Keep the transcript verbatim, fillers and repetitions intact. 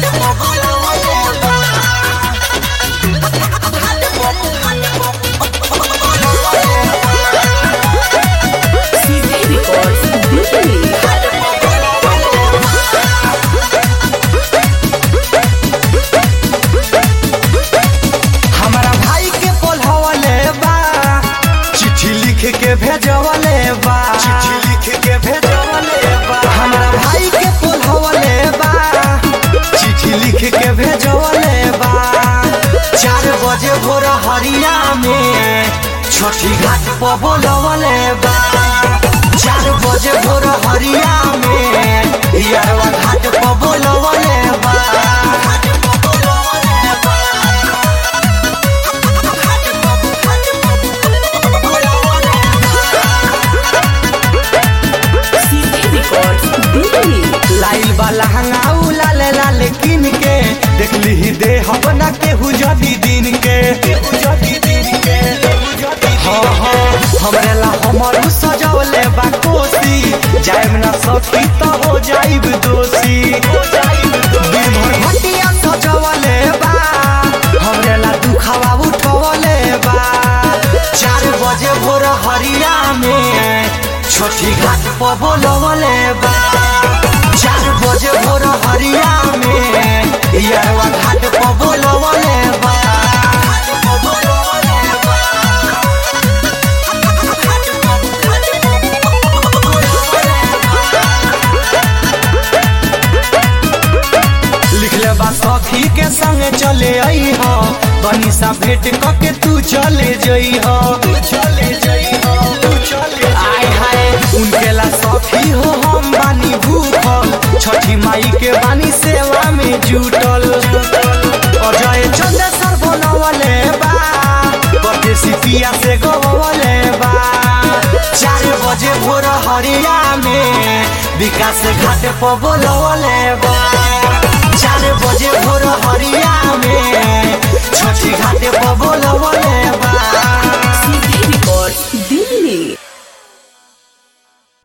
भेजवले बा चिट्ठी लिख के भेजवले बा हमरा भाई के पोलवले बा चिट्ठी लिख के भेजवले बा चार बजे भोर हरिया में छठी घाट पर बोलवले बा चार बजे भोर हरिया में यारवा घाट पर बोलवले बा लाइल वाला हंगाऊ लाल लाल किन के देख ली दे अपना केहू जदी दिन के हाँ हाँ हमरे ला हमर सजवले बा कोसी जाइब ना सखी तो हो जाइब दोषी दिन भर घटिया सजवले बा हमरे ला दुखावा उठवले बा चार बजे भोर हरिया में छठी घाट पर बोलवले बा चार बजे भोर हरिया में यारवा घाट पर बोलवले बा लिखले बा सखी के संग चले आई हो बनी सा भेंट करके तू चले जई हो तू चले जई हो तू चले आय हाय उनके ला सखी हो हम बानी भूखल छठी माई के बानी सेवा में जुटल अजय चंद्र बनवले बा परदेसी पिया से गवले बा चार बजे भोर हरिया में विकास घाट पर बोलवले बा चार बजे भोर हरिया में